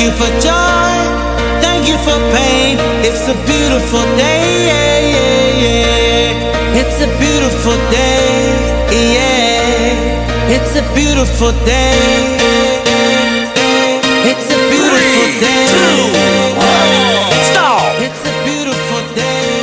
you for joy, thank you for pain. It's a beautiful day, yeah, yeah, yeah. It's a beautiful day, yeah. It's a beautiful day. It's a beautiful day. 3, 2, 1, stop. It's a beautiful day.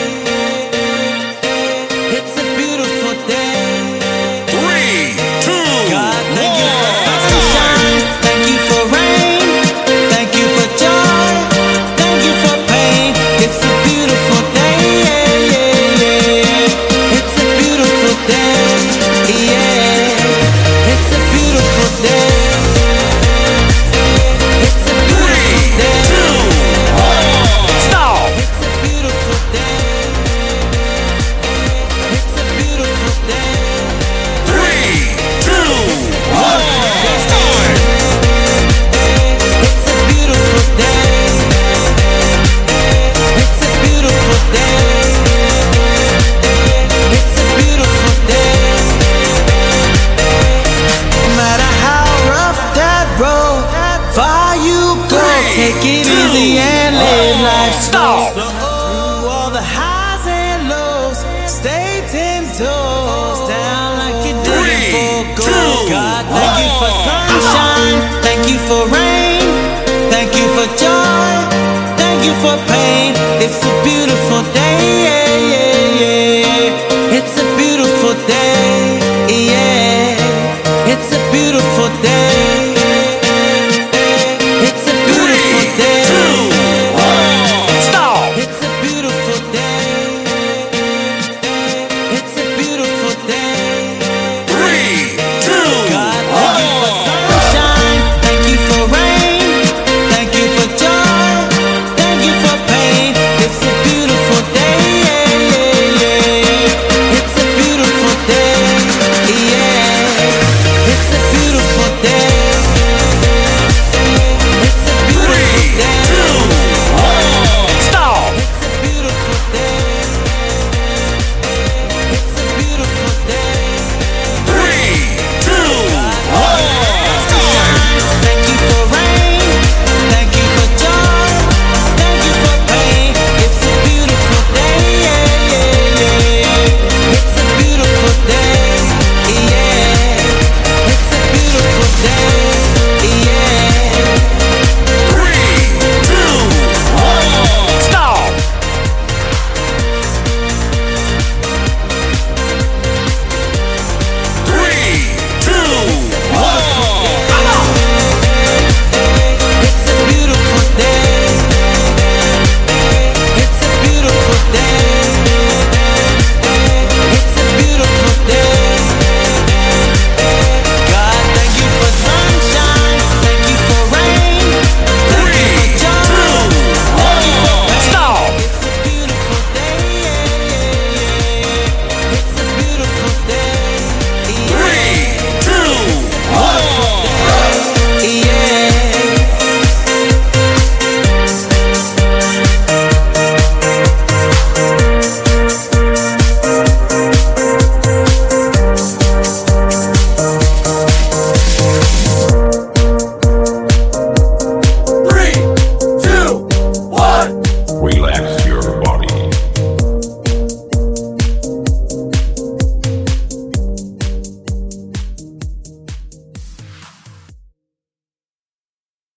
It's a beautiful day. 3, 2, God, thank you for sunshine, thank you for rain, thank you for joy, thank you for pain. It's a beautiful day, yeah, yeah, yeah. It's a beautiful day, yeah. It's a beautiful day. It's a beautiful day. 3, 2, 1, stop. It's a beautiful day. It's a beautiful day. 3, 2, 1, start. It's a beautiful day. It's a beautiful day. It's a beautiful day. No matter how rough that road, far you go, take it easy and live life slow. Through all the highs and lows, stay 10 toes down like you did for 3, gold. 2, God, thank you for 1. sunshine, thank you for rain, thank you for joy, thank you for pain. It's a beautiful